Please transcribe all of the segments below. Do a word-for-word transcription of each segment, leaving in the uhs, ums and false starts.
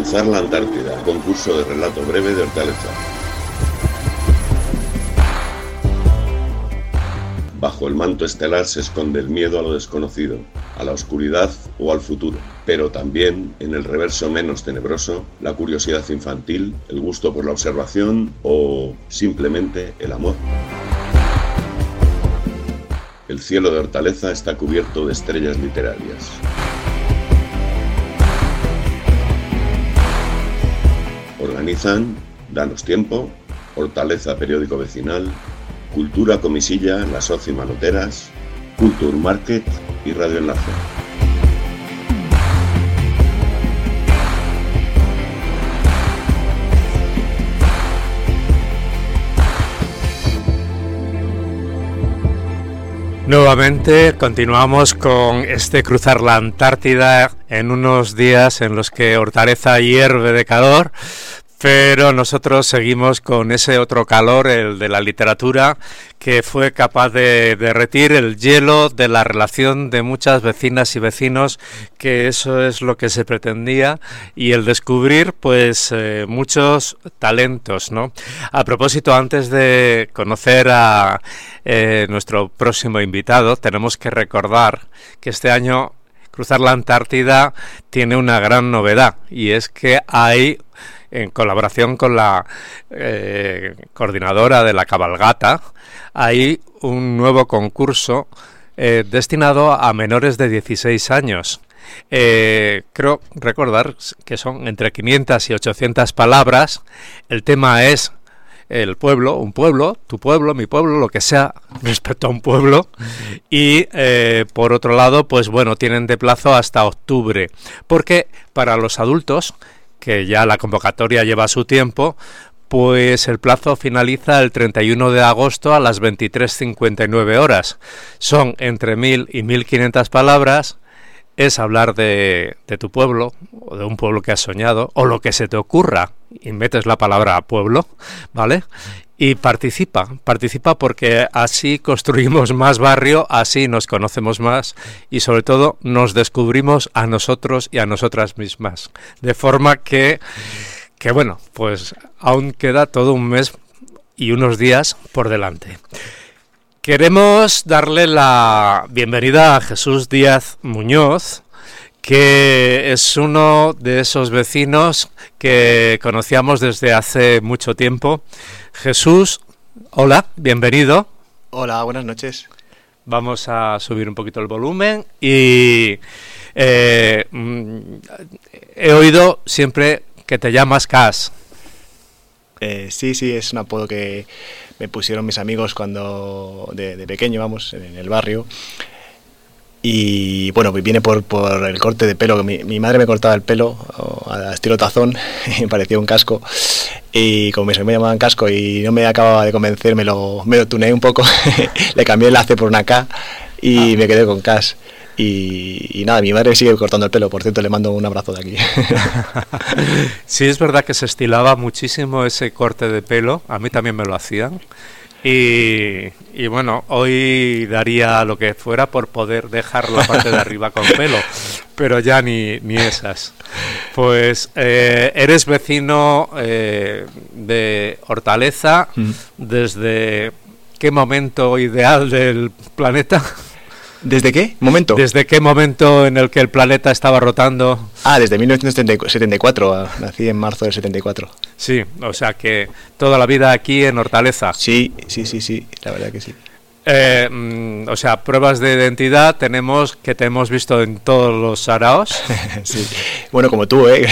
Cruzar la Antártida, concurso de relato breve de Hortaleza. Bajo el manto estelar se esconde el miedo a lo desconocido, a la oscuridad o al futuro, pero también, en el reverso menos tenebroso, la curiosidad infantil, el gusto por la observación o, simplemente, el amor. El cielo de Hortaleza está cubierto de estrellas literarias. Organizan Danos Tiempo, Hortaleza Periódico Vecinal, Cultura Comisilla, Las Oci Manoteras, Culture Market y Radio Enlace. Nuevamente continuamos con este cruzar la Antártida en unos días en los que Hortaleza hierve de calor, pero nosotros seguimos con ese otro calor, el de la literatura, que fue capaz de derretir el hielo de la relación de muchas vecinas y vecinos, que eso es lo que se pretendía, y el descubrir pues eh, muchos talentos, ¿no? A propósito, antes de conocer a eh, nuestro próximo invitado, tenemos que recordar que este año Cruzar la Antártida tiene una gran novedad, y es que hay, en colaboración con la eh, coordinadora de la cabalgata, hay un nuevo concurso eh, destinado a menores de dieciséis años. Eh, creo recordar que son entre quinientas y ochocientas palabras. El tema es el pueblo, un pueblo, tu pueblo, mi pueblo, lo que sea respecto a un pueblo. Y eh, por otro lado, pues bueno, tienen de plazo hasta octubre, porque para los adultos, que ya la convocatoria lleva su tiempo, pues el plazo finaliza el treinta y uno de agosto a las veintitrés cincuenta y nueve horas. Son entre mil y mil quinientas palabras. Es hablar de, de tu pueblo, o de un pueblo que has soñado, o lo que se te ocurra, y metes la palabra pueblo, ¿vale? Y participa, participa porque así construimos más barrio, así nos conocemos más y sobre todo nos descubrimos a nosotros y a nosotras mismas. De forma que, que bueno, pues aún queda todo un mes y unos días por delante. Queremos darle la bienvenida a Jesús Díaz Muñoz, que es uno de esos vecinos que conocíamos desde hace mucho tiempo. Jesús, hola, bienvenido. Hola, buenas noches. Vamos a subir un poquito el volumen y eh, he oído siempre que te llamas Cas. Eh, sí, sí, es un apodo que me pusieron mis amigos cuando de, de pequeño, vamos, en el barrio. Y bueno, viene por, por el corte de pelo, que mi, mi madre me cortaba el pelo a estilo tazón, y me parecía un casco. Y como me llamaban casco y no me acababa de convencer, me lo, me lo tuneé un poco, le cambié el C por una K y ah. me quedé con Cas. Y, y nada, mi madre sigue cortando el pelo, por cierto, le mando un abrazo de aquí. Sí, es verdad que se estilaba muchísimo ese corte de pelo, a mí también me lo hacían. Y, y bueno, hoy daría lo que fuera por poder dejar la parte de arriba con pelo, pero ya ni, ni esas. Pues eh, eres vecino eh, de Hortaleza, mm. ¿desde qué momento ideal del planeta? ¿Desde qué momento? ¿Desde qué momento en el que el planeta estaba rotando? Ah, desde mil novecientos setenta y cuatro, nací en marzo del setenta y cuatro. Sí, o sea que toda la vida aquí en Hortaleza. Sí, sí, sí, sí, la verdad que sí. Eh, mm, o sea, pruebas de identidad tenemos que te hemos visto en todos los saraos. Sí, bueno, como tú, ¿eh?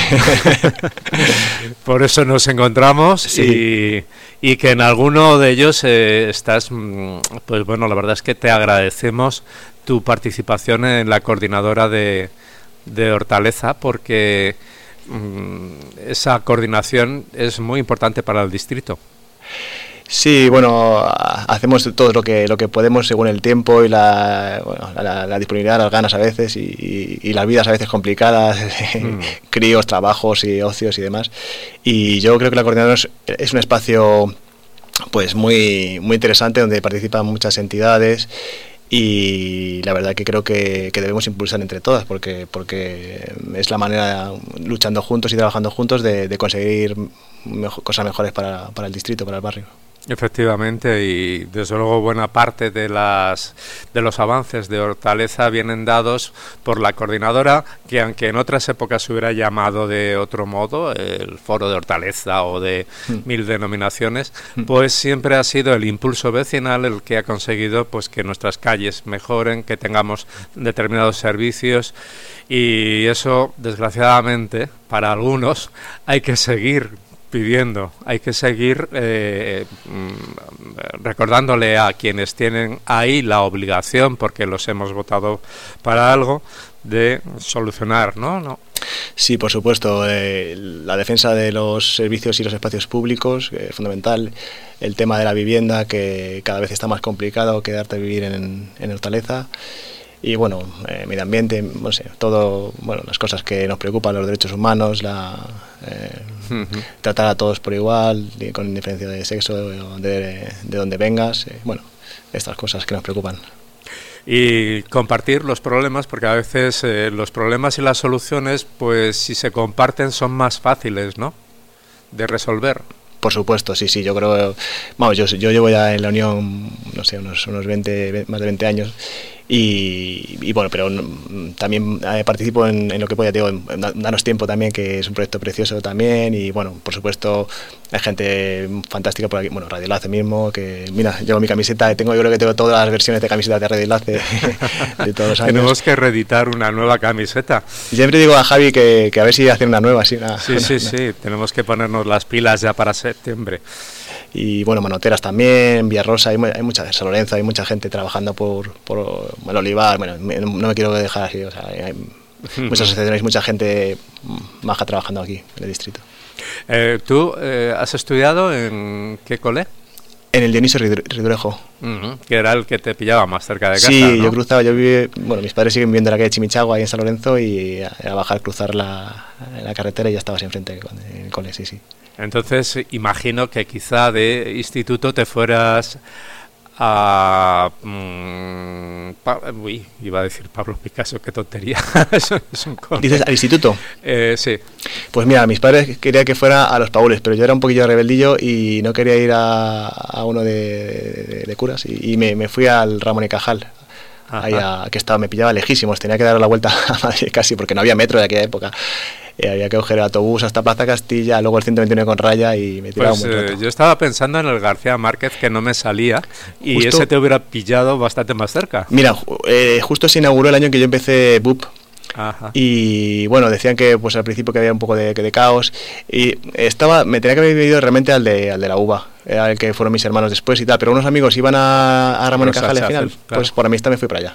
Por eso nos encontramos, sí. y, y que en alguno de ellos eh, estás, pues bueno, la verdad es que te agradecemos tu participación en la coordinadora de, de Hortaleza, porque mmm, esa coordinación es muy importante para el distrito. Sí, bueno, hacemos todo lo que lo que podemos según el tiempo y la, bueno, la, la disponibilidad, las ganas a veces y, y, y las vidas a veces complicadas, mm. críos, trabajos y ocios y demás. Y yo creo que la coordinadora es, es un espacio pues muy muy interesante donde participan muchas entidades y la verdad que creo que, que debemos impulsar entre todas, porque, porque es la manera, luchando juntos y trabajando juntos, de, de conseguir mejor, cosas mejores para, para el distrito, para el barrio. Efectivamente, y desde luego buena parte de las de los avances de Hortaleza vienen dados por la coordinadora, que aunque en otras épocas se hubiera llamado de otro modo, el Foro de Hortaleza o de mm. mil denominaciones, mm. pues siempre ha sido el impulso vecinal el que ha conseguido pues que nuestras calles mejoren, que tengamos determinados servicios, y eso, desgraciadamente, para algunos hay que seguir pidiendo, hay que seguir eh, recordándole a quienes tienen ahí la obligación, porque los hemos votado para algo, de solucionar, ¿no? ¿No? Sí, por supuesto, eh, la defensa de los servicios y los espacios públicos es eh, fundamental, el tema de la vivienda, que cada vez está más complicado quedarte a vivir en, en Hortaleza. Y bueno, eh, medio ambiente, no sé, todo, bueno, las cosas que nos preocupan, los derechos humanos, la eh, uh-huh. tratar a todos por igual, con independencia de sexo, de, de donde vengas, eh, bueno, estas cosas que nos preocupan. Y compartir los problemas, porque a veces eh, los problemas y las soluciones, pues si se comparten son más fáciles, ¿no?, de resolver. Por supuesto, sí, sí, yo creo, vamos, yo, yo llevo ya en la Unión, no sé, unos, unos veinte, más de veinte años, y, y bueno, pero también eh, participo en, en lo que pueda, digo, en, en Danos Tiempo también, que es un proyecto precioso también, y bueno, por supuesto, hay gente fantástica por aquí, bueno, Radio Enlace mismo, que mira, llevo mi camiseta, tengo, yo creo que tengo todas las versiones de camisetas de Radio Enlace de todos los años. Tenemos que reeditar una nueva camiseta. Y siempre digo a Javi que, que a ver si hacen una nueva, sí, una, sí, sí, una, sí, una. Tenemos que ponernos las pilas ya para septiembre. Y bueno, Manoteras también, Villarrosa, hay, hay mucha, San Lorenzo, hay mucha gente trabajando por, por el Olivar, bueno, me, no me quiero dejar así, o sea, hay muchas asociaciones, mucha gente maja trabajando aquí en el distrito. Eh, ¿Tú eh, has estudiado en qué cole? En el Dionisio Ridruejo. Uh-huh. Que era el que te pillaba más cerca de casa, sí, ¿no? Yo cruzaba, yo viví, bueno, mis padres siguen viviendo en la calle Chimichagua, ahí en San Lorenzo, y a, a bajar, cruzar la, la carretera y ya estabas enfrente en el cole, sí, sí. Entonces, imagino que quizá de instituto te fueras a... Mmm, pa, uy, iba a decir Pablo Picasso, qué tontería. Eso es un cole. ¿Dices al instituto? Eh, sí. Pues mira, mis padres querían que fuera a los Paules, pero yo era un poquillo rebeldillo y no quería ir a, a uno de, de, de curas, y, y me, me fui al Ramón y Cajal. Ahí a, que estaba, me pillaba lejísimos, tenía que dar la vuelta a Madrid casi, porque no había metro de aquella época. Eh, había que coger el autobús hasta Plaza Castilla, luego el ciento veintiuno con raya, y me tiraba pues, un buen rato. Eh, yo estaba pensando en el García Márquez, que no me salía, y justo, ese te hubiera pillado bastante más cerca. Mira, eh, justo se inauguró el año en que yo empecé B U P. Ajá. Y bueno, decían que pues al principio que había un poco de, de caos, y estaba, me tenía que haber ido realmente al de, al de la U B A, era el que fueron mis hermanos después y tal, pero unos amigos iban a, a Ramón y Cajal al final, claro. Pues por amistad me fui para allá.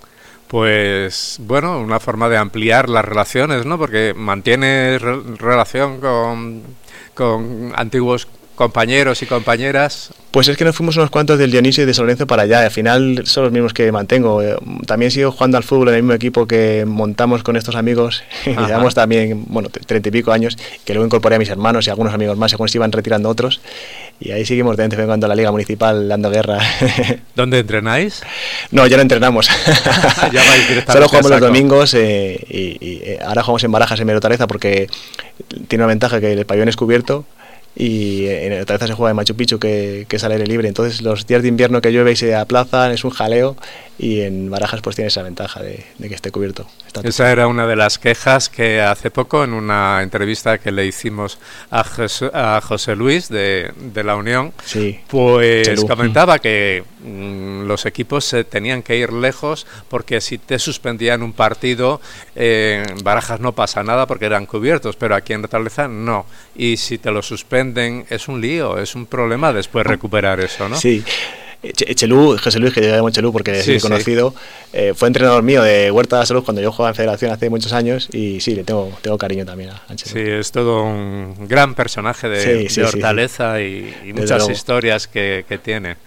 Pues bueno, una forma de ampliar las relaciones, ¿no? Porque mantienes re- relación con, con antiguos compañeros y compañeras. Pues es que nos fuimos unos cuantos del Dionisio y de San Lorenzo para allá, y al final son los mismos que mantengo. También sigo jugando al fútbol en el mismo equipo que montamos con estos amigos, y llevamos también, bueno, treinta y pico años, que luego incorporé a mis hermanos y algunos amigos más, según se iban retirando otros, y ahí seguimos de vez en cuando a la Liga Municipal dando guerra. ¿Dónde entrenáis? No, ya no entrenamos. Ya vais directamente. Solo jugamos los domingos, eh, y, y ahora jugamos en Barajas, en Hortaleza, porque tiene una ventaja que el pabellón es cubierto, y en Hortaleza se juega en Machu Picchu, que, que es al aire libre, entonces los días de invierno que llueve y se aplazan es un jaleo, y en Barajas pues tiene esa ventaja de, de que esté cubierto. Está esa todo. Era una de las quejas que hace poco, en una entrevista que le hicimos a, Jesús, a José Luis de, de la Unión, sí, pues Chelú. comentaba que mmm, los equipos se tenían que ir lejos, porque si te suspendían un partido, eh, en Barajas no pasa nada porque eran cubiertos, pero aquí en Hortaleza no, y si te lo suspenden es un lío, es un problema después recuperar eso, ¿no? Sí. Chelú, José Luis, que yo llamo Chelú porque sí, es sí. conocido, eh, fue entrenador mío de Huerta de la Salud cuando yo jugaba en Federación hace muchos años, y sí, le tengo, tengo cariño también a, a Chelú. Sí, es todo un gran personaje de, sí, sí, de Hortaleza, sí, sí. y, y muchas historias que, que tiene.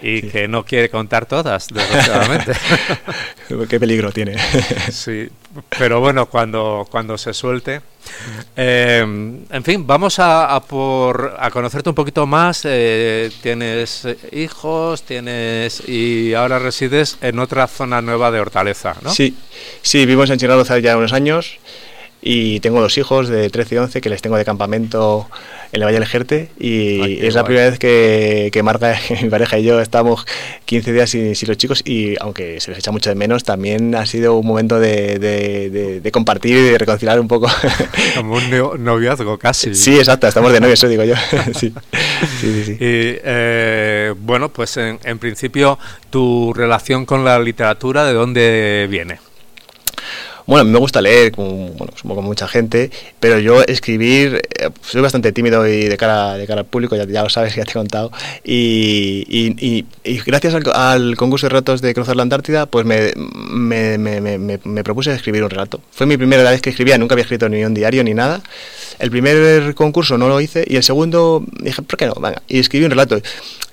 y sí. que no quiere contar todas, desgraciadamente. Qué peligro tiene. Sí, pero bueno, cuando, cuando se suelte. Eh, en fin, vamos a, a, por, a conocerte un poquito más. Eh, tienes hijos, tienes y ahora resides en otra zona nueva de Hortaleza, ¿no? Sí, sí, vivimos en Chirralo hace ya unos años y tengo dos hijos de trece y once que les tengo de campamento en el Valle del Jerte y Ay, es la guay. primera vez que, que Marta, mi pareja y yo estamos quince días sin, sin los chicos y aunque se les echa mucho de menos, también ha sido un momento de, de, de, de compartir y de reconciliar un poco. Como un noviazgo casi. Sí, exacto, estamos de novios, eso digo yo. Sí, sí, sí. sí. Y eh, bueno, pues en, en principio, tu relación con la literatura, ¿de dónde viene? Bueno, a mí me gusta leer, como, bueno, como con mucha gente, pero yo escribir, eh, soy bastante tímido y de cara, de cara al público, ya, ya lo sabes, ya te he contado, y, y, y, y gracias al, al concurso de relatos de Cruzar la Antártida, pues me, me, me, me, me propuse escribir un relato. Fue mi primera vez que escribía, nunca había escrito ni un diario ni nada. El primer concurso no lo hice y el segundo dije, ¿por qué no? Venga, y escribí un relato.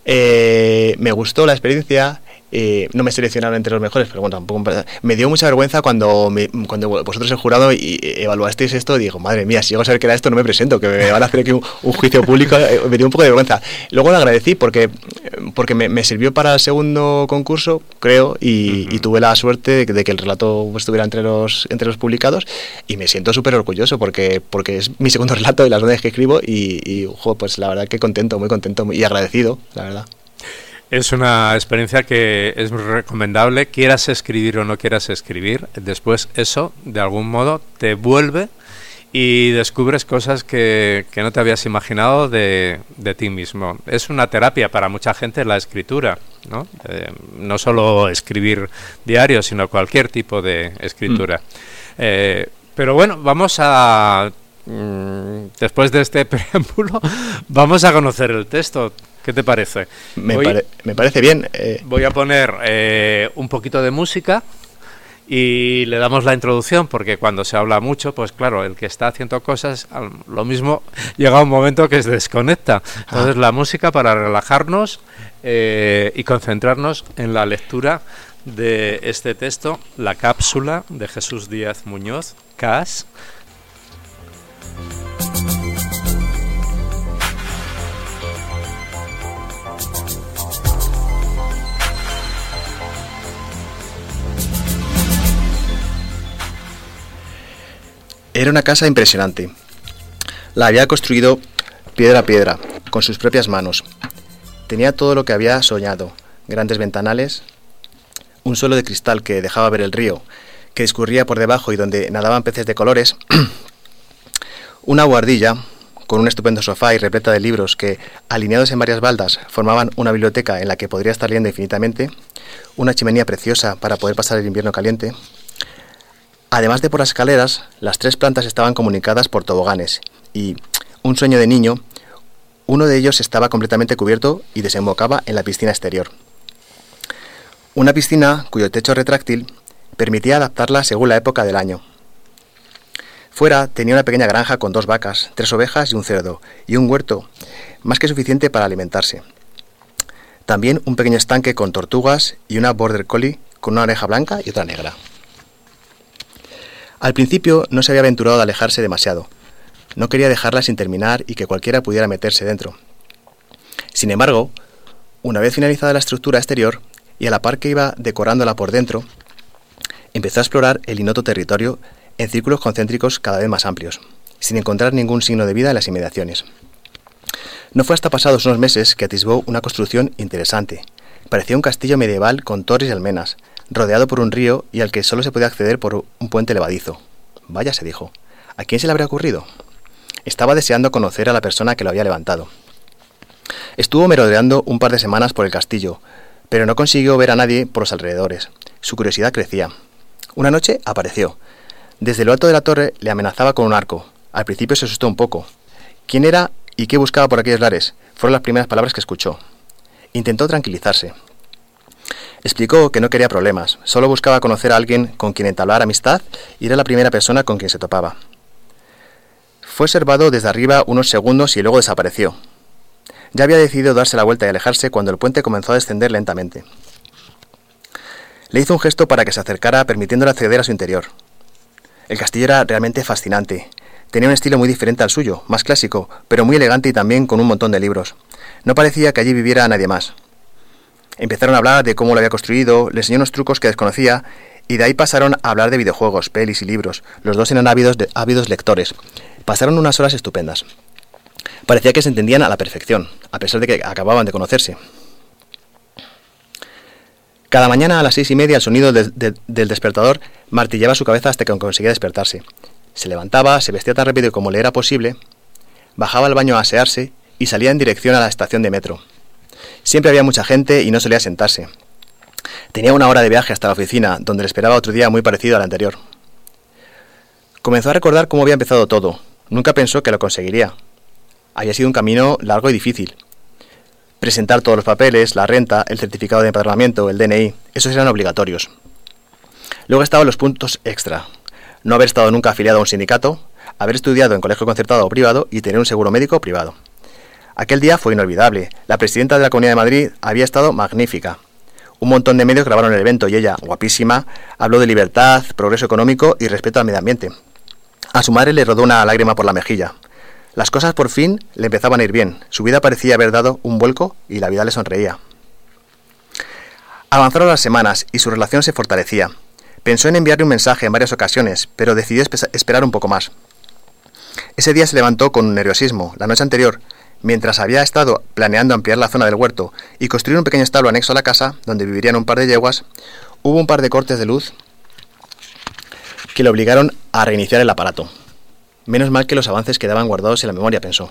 Eh, me gustó la experiencia. Eh, no me seleccionaron entre los mejores, pero bueno, tampoco me dio mucha vergüenza cuando me, cuando vosotros el jurado y, y evaluasteis esto y digo, madre mía, si llego a saber que era esto no me presento, que me van a hacer aquí un, un juicio público. Me dio un poco de vergüenza. Luego lo agradecí porque porque me, me sirvió para el segundo concurso, creo, y, uh-huh. y tuve la suerte de que, de que el relato estuviera entre los entre los publicados y me siento súper orgulloso porque porque es mi segundo relato y las veces que escribo y, y jo, pues la verdad que contento, muy contento y agradecido, la verdad. Es una experiencia que es recomendable, quieras escribir o no quieras escribir, después eso, de algún modo, te vuelve y descubres cosas que, que no te habías imaginado de, de ti mismo. Es una terapia para mucha gente la escritura, ¿no? Eh, no solo escribir diarios, sino cualquier tipo de escritura. Mm. Eh, pero bueno, vamos a... Después de este preámbulo, vamos a conocer el texto. ¿Qué te parece? Me, voy, pare, me parece bien. Eh. Voy a poner eh, un poquito de música y le damos la introducción, porque cuando se habla mucho, pues claro, el que está haciendo cosas, lo mismo llega un momento que se desconecta. Entonces ah. la música para relajarnos eh, y concentrarnos en la lectura de este texto, La cápsula, de Jesús Díaz Muñoz, Cas. Era una casa impresionante. La había construido piedra a piedra, con sus propias manos. Tenía todo lo que había soñado: grandes ventanales, un suelo de cristal que dejaba ver el río, que discurría por debajo y donde nadaban peces de colores, una buhardilla con un estupendo sofá y repleta de libros que, alineados en varias baldas, formaban una biblioteca en la que podría estar leyendo infinitamente, una chimenea preciosa para poder pasar el invierno caliente. Además de por las escaleras, las tres plantas estaban comunicadas por toboganes y, un sueño de niño, uno de ellos estaba completamente cubierto y desembocaba en la piscina exterior. Una piscina cuyo techo retráctil permitía adaptarla según la época del año. Fuera tenía una pequeña granja con dos vacas, tres ovejas y un cerdo, y un huerto, más que suficiente para alimentarse. También un pequeño estanque con tortugas y una border collie con una oreja blanca y otra negra. Al principio no se había aventurado a alejarse demasiado. No quería dejarla sin terminar y que cualquiera pudiera meterse dentro. Sin embargo, una vez finalizada la estructura exterior y a la par que iba decorándola por dentro, empezó a explorar el innoto territorio en círculos concéntricos cada vez más amplios, sin encontrar ningún signo de vida en las inmediaciones. No fue hasta pasados unos meses que atisbó una construcción interesante. Parecía un castillo medieval con torres y almenas, rodeado por un río y al que solo se podía acceder por un puente levadizo. Vaya, se dijo, ¿a quién se le habría ocurrido? Estaba deseando conocer a la persona que lo había levantado. Estuvo merodeando un par de semanas por el castillo, pero no consiguió ver a nadie por los alrededores. Su curiosidad crecía. Una noche apareció. Desde lo alto de la torre le amenazaba con un arco. Al principio se asustó un poco. ¿Quién era y qué buscaba por aquellos lares? Fueron las primeras palabras que escuchó. Intentó tranquilizarse. Explicó que no quería problemas, solo buscaba conocer a alguien con quien entablar amistad y era la primera persona con quien se topaba. Fue observado desde arriba unos segundos y luego desapareció. Ya había decidido darse la vuelta y alejarse cuando el puente comenzó a descender lentamente. Le hizo un gesto para que se acercara, permitiéndole acceder a su interior. El castillo era realmente fascinante. Tenía un estilo muy diferente al suyo, más clásico, pero muy elegante y también con un montón de libros. No parecía que allí viviera nadie más. Empezaron a hablar de cómo lo había construido, le enseñó unos trucos que desconocía, y de ahí pasaron a hablar de videojuegos, pelis y libros. Los dos eran ávidos, de, ávidos lectores. Pasaron unas horas estupendas. Parecía que se entendían a la perfección, a pesar de que acababan de conocerse. Cada mañana a las seis y media el sonido de, de, del despertador martillaba su cabeza hasta que conseguía despertarse. Se levantaba, se vestía tan rápido como le era posible, bajaba al baño a asearse y salía en dirección a la estación de metro. Siempre había mucha gente y no solía sentarse. Tenía una hora de viaje hasta la oficina, donde le esperaba otro día muy parecido al anterior. Comenzó a recordar cómo había empezado todo. Nunca pensó que lo conseguiría. Había sido un camino largo y difícil. Presentar todos los papeles, la renta, el certificado de empadronamiento, el D N I, esos eran obligatorios. Luego estaban los puntos extra. No haber estado nunca afiliado a un sindicato, haber estudiado en colegio concertado o privado y tener un seguro médico privado. Aquel día fue inolvidable. La presidenta de la Comunidad de Madrid había estado magnífica. Un montón de medios grabaron el evento y ella, guapísima, habló de libertad, progreso económico y respeto al medio ambiente. A su madre le rodó una lágrima por la mejilla. Las cosas por fin le empezaban a ir bien. Su vida parecía haber dado un vuelco y la vida le sonreía. Avanzaron las semanas y su relación se fortalecía. Pensó en enviarle un mensaje en varias ocasiones, pero decidió espe- esperar un poco más. Ese día se levantó con un nerviosismo. La noche anterior, mientras había estado planeando ampliar la zona del huerto y construir un pequeño establo anexo a la casa, donde vivirían un par de yeguas, hubo un par de cortes de luz que le obligaron a reiniciar el aparato. Menos mal que los avances quedaban guardados en la memoria, pensó.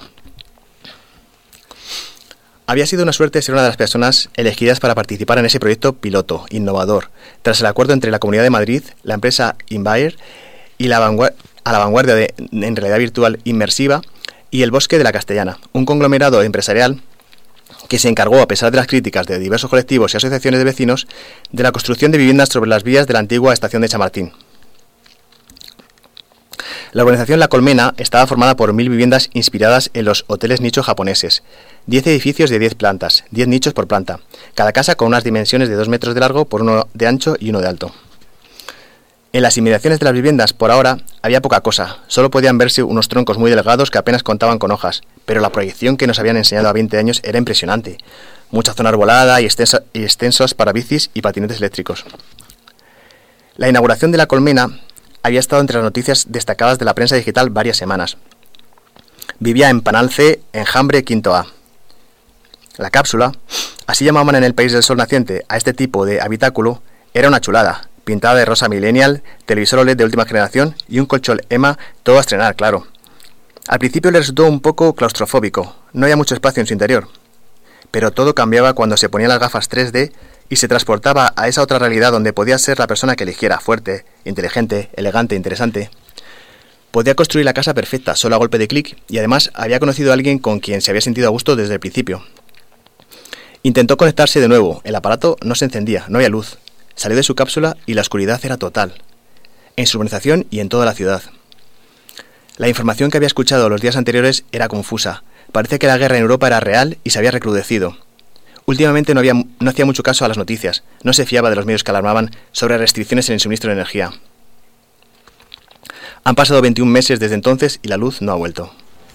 Había sido una suerte ser una de las personas elegidas para participar en ese proyecto piloto, innovador, tras el acuerdo entre la Comunidad de Madrid, la empresa Inbaer y la vanguard- a la vanguardia de, en realidad virtual inmersiva y el Bosque de la Castellana, un conglomerado empresarial que se encargó, a pesar de las críticas de diversos colectivos y asociaciones de vecinos, de la construcción de viviendas sobre las vías de la antigua estación de Chamartín. La organización La Colmena estaba formada por mil viviendas inspiradas en los hoteles nicho japoneses, diez edificios de diez plantas, diez nichos por planta, cada casa con unas dimensiones de dos metros de largo por uno de ancho y uno de alto. En las inmediaciones de las viviendas, por ahora, había poca cosa, solo podían verse unos troncos muy delgados que apenas contaban con hojas, pero la proyección que nos habían enseñado a veinte años era impresionante, mucha zona arbolada y, extensa, y extensos para bicis y patinetes eléctricos. La inauguración de La Colmena había estado entre las noticias destacadas de la prensa digital varias semanas. Vivía en Panalce, Enjambre, Quinto A. La cápsula, así llamaban en el País del Sol naciente a este tipo de habitáculo, era una chulada, pintada de rosa millennial, televisor O L E D de última generación y un colchón E M A todo a estrenar, claro. Al principio le resultó un poco claustrofóbico, no había mucho espacio en su interior. Pero todo cambiaba cuando se ponía las gafas tres D y se transportaba a esa otra realidad donde podía ser la persona que eligiera, fuerte, inteligente, elegante, interesante. Podía construir la casa perfecta, solo a golpe de clic, y además había conocido a alguien con quien se había sentido a gusto desde el principio. Intentó conectarse de nuevo, el aparato no se encendía, no había luz. Salió de su cápsula y la oscuridad era total, en su urbanización y en toda la ciudad. La información que había escuchado los días anteriores era confusa. Parece que la guerra en Europa era real y se había recrudecido. Últimamente no, había, no hacía mucho caso a las noticias, no se fiaba de los medios que alarmaban sobre restricciones en el suministro de energía. Han pasado veintiún meses desde entonces y la luz no ha vuelto.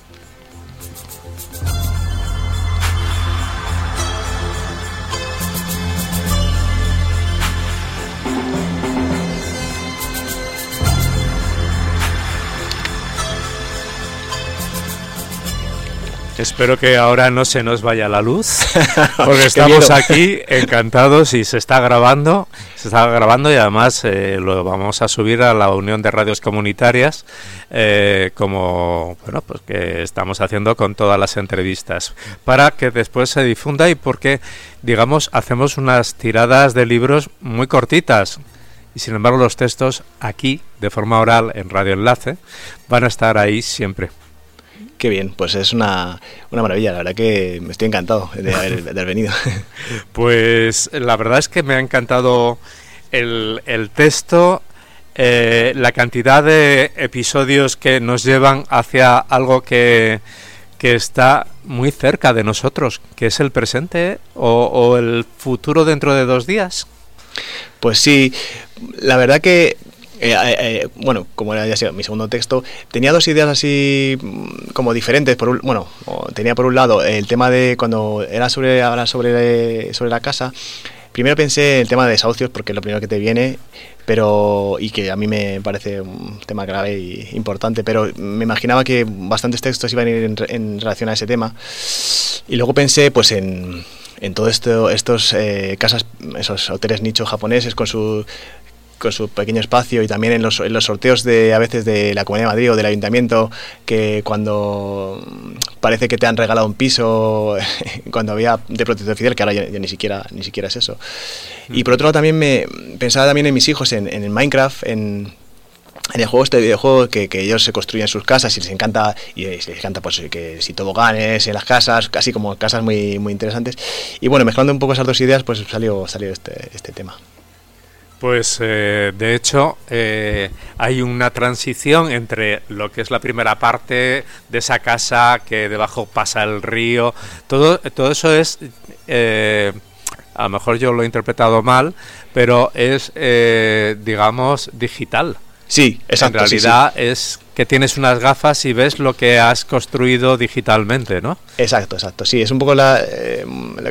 Espero que ahora no se nos vaya la luz, porque estamos aquí encantados y se está grabando, se está grabando y además eh, lo vamos a subir a la Unión de Radios Comunitarias, eh, como bueno, pues que estamos haciendo con todas las entrevistas, para que después se difunda y porque, digamos, hacemos unas tiradas de libros muy cortitas. Y sin embargo los textos aquí, de forma oral, en Radio Enlace, van a estar ahí siempre. Qué bien, pues es una, una maravilla, la verdad que me estoy encantado de haber, de haber venido. Pues la verdad es que me ha encantado el, el texto, eh, la cantidad de episodios que nos llevan hacia algo que, que está muy cerca de nosotros, que es el presente o, o el futuro dentro de dos días. Pues sí, la verdad que, eh, eh, bueno, como era ya sido mi segundo texto, tenía dos ideas así como diferentes. Por un, bueno, tenía por un lado el tema de cuando era sobre, ahora sobre, sobre la casa. Primero pensé en el tema de desahucios, porque es lo primero que te viene, pero y que a mí me parece un tema grave y importante, pero me imaginaba que bastantes textos iban a ir en, en relación a ese tema. Y luego pensé pues en, en todo esto, estos eh, casas, esos hoteles nicho japoneses con su con su pequeño espacio, y también en los, en los sorteos de a veces de la Comunidad de Madrid o del Ayuntamiento, que cuando parece que te han regalado un piso cuando había de protección oficial, que ahora ya, ya ni siquiera ni siquiera es eso. Mm. Y por otro lado también me pensaba también en mis hijos, en, en el Minecraft, en en el juego, este videojuego, que, que ellos se construyen sus casas y les encanta, y les encanta pues que si toboganes en las casas, casi como casas muy muy interesantes. Y bueno, mezclando un poco esas dos ideas, pues salió salió este este tema. Pues eh, de hecho eh, hay una transición entre lo que es la primera parte de esa casa, que debajo pasa el río, todo, todo eso es, eh, a lo mejor yo lo he interpretado mal, pero es, eh, digamos, digital. Sí, exacto. En realidad sí, sí. es que tienes unas gafas y ves lo que has construido digitalmente, ¿no? Exacto, exacto. Sí, es un poco la... Eh, la,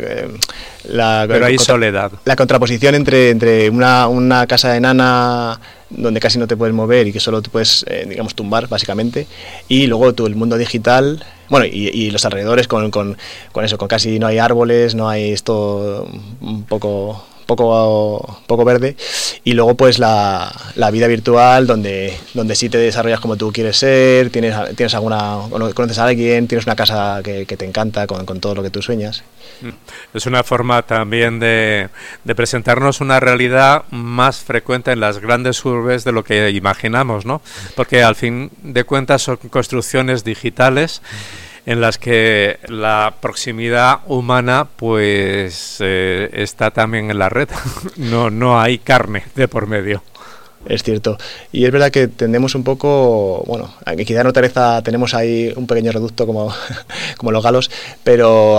la Pero hay contra, soledad. La contraposición entre, entre una, una casa enana donde casi no te puedes mover y que solo te puedes, eh, digamos, tumbar, básicamente, y luego tú, el mundo digital... Bueno, y, y los alrededores con, con, con eso, con casi no hay árboles, no hay esto un poco... poco poco verde, y luego pues la, la vida virtual donde donde sí te desarrollas como tú quieres ser, tienes tienes alguna conoces a alguien, tienes una casa que, que te encanta con, con todo lo que tú sueñas. Es una forma también de, de presentarnos una realidad más frecuente en las grandes urbes de lo que imaginamos, ¿no? Porque al fin de cuentas son construcciones digitales en las que la proximidad humana pues eh, está también en la red. No, no hay carne de por medio. Es cierto. Y es verdad que tendemos un poco, bueno, quizá en Hortaleza tenemos ahí un pequeño reducto como, como los galos, pero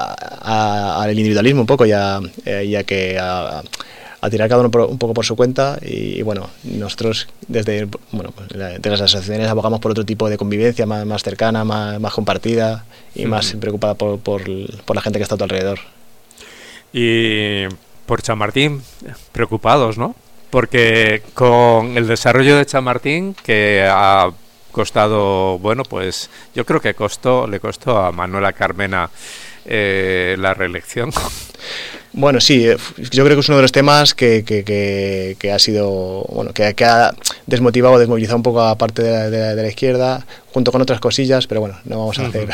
al individualismo un poco, ya, ya que a, a tirar cada uno por, un poco por su cuenta, y, y bueno, nosotros desde bueno, de las asociaciones abogamos por otro tipo de convivencia más, más cercana, más, más compartida y mm. más preocupada por, por, por la gente que está a tu alrededor. Y por Chamartín, preocupados, ¿no? Porque con el desarrollo de Chamartín, que ha costado, bueno, pues yo creo que costó, le costó a Manuela Carmena eh, la reelección. Bueno, sí, yo creo que es uno de los temas que, que, que, que ha sido, bueno, que, que ha desmotivado, desmovilizado un poco a parte de la, de, la, de la izquierda, junto con otras cosillas, pero bueno, no vamos a hacer.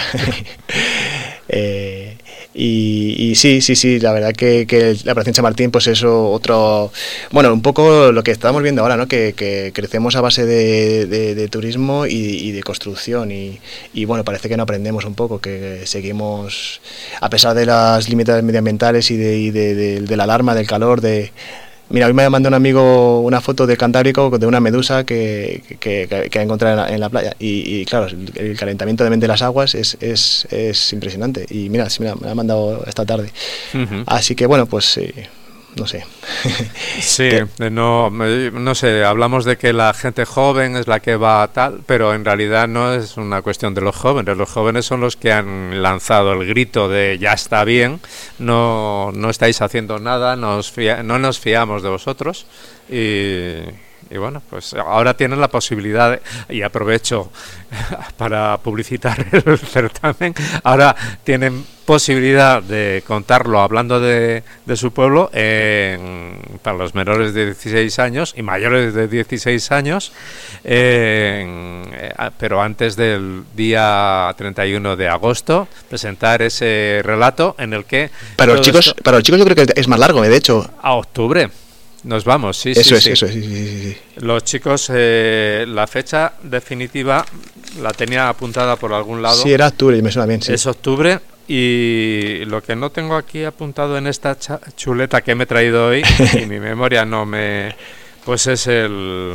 eh, y, y sí, sí, sí, la verdad que, que la Operación Chamartín, pues eso, otro, bueno, un poco lo que estamos viendo ahora, ¿no? Que, que crecemos a base de, de, de turismo y, y de construcción, y, y bueno, parece que no aprendemos un poco, que seguimos, a pesar de las límites medioambientales y de, y de, de, de la alarma, del calor, de... Mira, hoy me mandó un amigo una foto del Cantábrico de una medusa que, que, que, que ha encontrado en la, en la playa. Y, y claro, el, el calentamiento de las aguas es, es, es impresionante. Y mira, mira, me la ha mandado esta tarde. Uh-huh. Así que bueno, pues eh, no sé. Sí, no, no sé, hablamos de que la gente joven es la que va a tal, pero en realidad no es una cuestión de los jóvenes. Los jóvenes son los que han lanzado el grito de ya está bien, no, no estáis haciendo nada, nos fia, no nos fiamos de vosotros. Y, y bueno, pues ahora tienen la posibilidad de, y aprovecho para publicitar el certamen, ahora tienen posibilidad de contarlo hablando de, de su pueblo en, para los menores de dieciséis años y mayores de dieciséis años, eh, pero antes del día treinta y uno de agosto presentar ese relato en el que para los chicos esto, para los chicos yo creo que es más largo, de hecho a octubre nos vamos, sí, eso sí, es, sí. Eso es, sí, sí, sí, sí. Los chicos, eh, la fecha definitiva la tenía apuntada por algún lado. Sí, era octubre, me suena bien, sí. Es octubre. Y lo que no tengo aquí apuntado en esta chuleta que me he traído hoy, y mi memoria no me... Pues es el,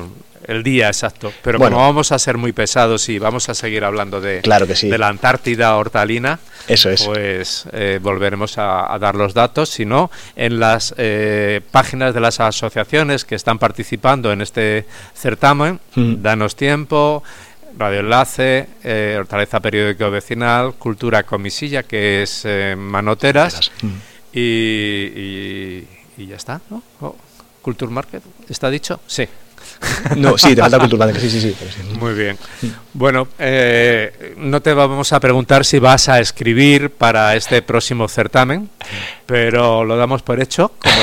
el día exacto, pero bueno, como vamos a ser muy pesados y vamos a seguir hablando de, claro que sí. de la Antártida hortalina, eso es. pues eh, volveremos a, a dar los datos, si no, en las eh, páginas de las asociaciones que están participando en este certamen, mm. Danos Tiempo, Radio Enlace, eh, Hortaleza Periódico Vecinal, Cultura Comisilla, que es eh, Manoteras, mm. y, y, y ya está, ¿no? Oh, Culture Market, ¿está dicho? Sí. No, sí, te falta Culture Market, sí, sí, sí. sí. Muy bien. Bueno, eh, no te vamos a preguntar si vas a escribir para este próximo certamen, pero lo damos por hecho. Como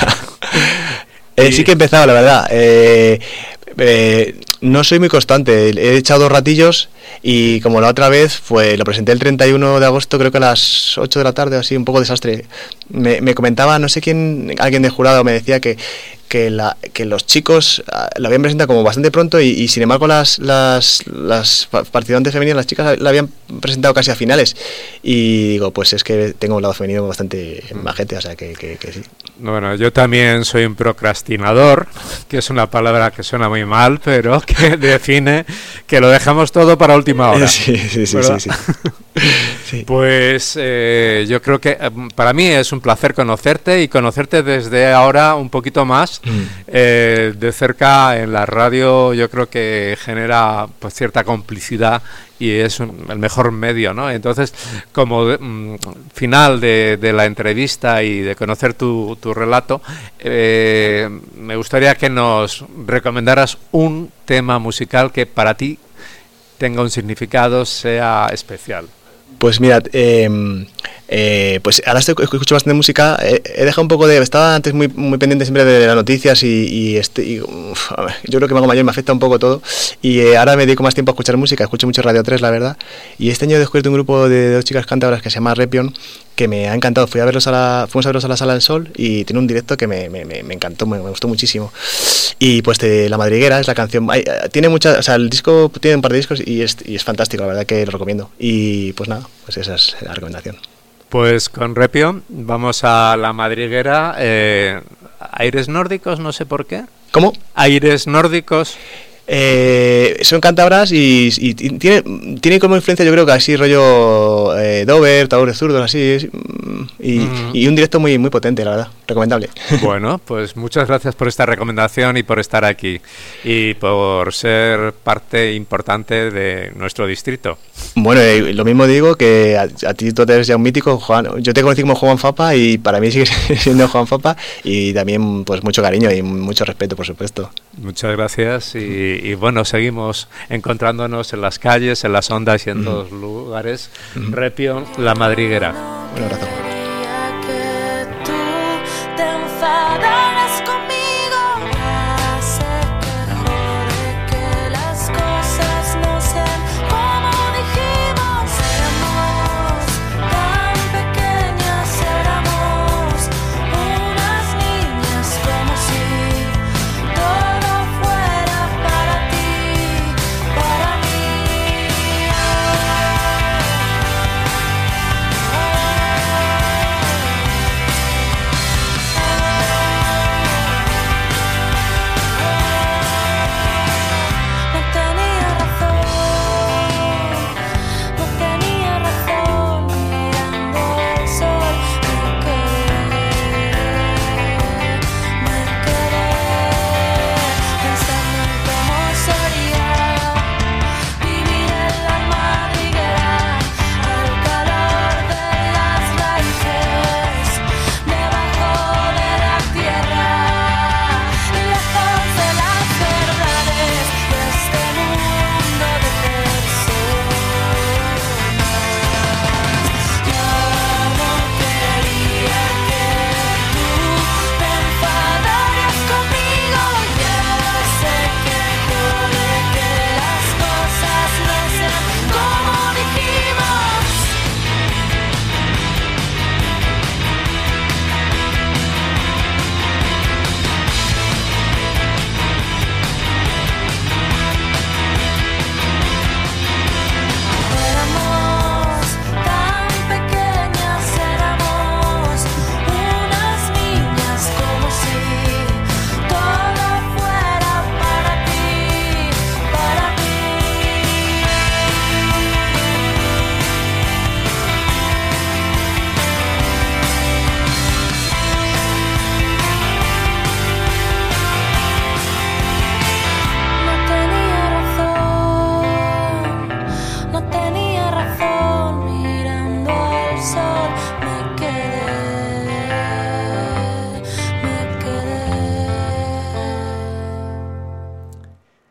eh, sí que he empezado, la verdad. Eh, eh, no soy muy constante, he echado dos ratillos y como la otra vez, pues lo presenté el treinta y uno de agosto, creo que a las ocho de la tarde, así, un poco desastre. Me, me comentaba, no sé quién, alguien de jurado me decía que que, la, que los chicos uh, la habían presentado como bastante pronto y, y sin embargo las, las, las participantes femeninas, las chicas, la habían presentado casi a finales. Y digo, pues es que tengo un lado femenino bastante majete, o sea que, que, que sí. Bueno, yo también soy un procrastinador, que es una palabra que suena muy mal, pero que define que lo dejamos todo para última hora. Sí, sí, sí, sí, sí. Sí. Pues eh, yo creo que eh, para mí es un placer conocerte y conocerte desde ahora un poquito más mm. eh, de cerca en la radio. Yo creo que genera pues cierta complicidad y es un, el mejor medio, ¿no? Entonces, como de, mm, final de, de la entrevista y de conocer tu, tu relato, eh, me gustaría que nos recomendaras un tema musical que para ti tenga un significado, sea especial. Pues mira, eh, eh, pues ahora estoy, escucho bastante música. He, he dejado un poco de... Estaba antes muy muy pendiente siempre de las noticias y, y, este, y uf, yo creo que me hago mayor, me afecta un poco todo. Y eh, ahora me dedico más tiempo a escuchar música. Escucho mucho Radio tres, la verdad. Y este año he descubierto un grupo de dos chicas cántabras que se llama Repion, que me ha encantado. Fui a verlos a la, fuimos a verlos a la Sala del Sol y tiene un directo que me, me, me encantó, me, me gustó muchísimo. Y pues de La Madriguera es la canción. Hay, tiene mucha, o sea, el disco tiene un par de discos y es, y es fantástico, la verdad que lo recomiendo. Y pues nada, pues esa es la recomendación. Pues con Repion vamos a La Madriguera. Eh, aires nórdicos, no sé por qué. ¿Cómo? Aires nórdicos. Eh, son cántabras y, y, y tiene, tiene como influencia, yo creo que así rollo eh, Dover, Taures Zurdos, así, y, uh-huh. y un directo muy muy potente, la verdad, recomendable. Bueno, pues muchas gracias por esta recomendación y por estar aquí y por ser parte importante de nuestro distrito. Bueno, eh, lo mismo digo que a, a ti tú eres ya un mítico, Juan. Yo te conocí como Juan Fapa y para mí sigue siendo Juan Fapa y también pues mucho cariño y mucho respeto, por supuesto. Muchas gracias y Y bueno, seguimos encontrándonos en las calles, en las ondas y en mm. todos lugares. Mm. Repion, La Madriguera. Un abrazo.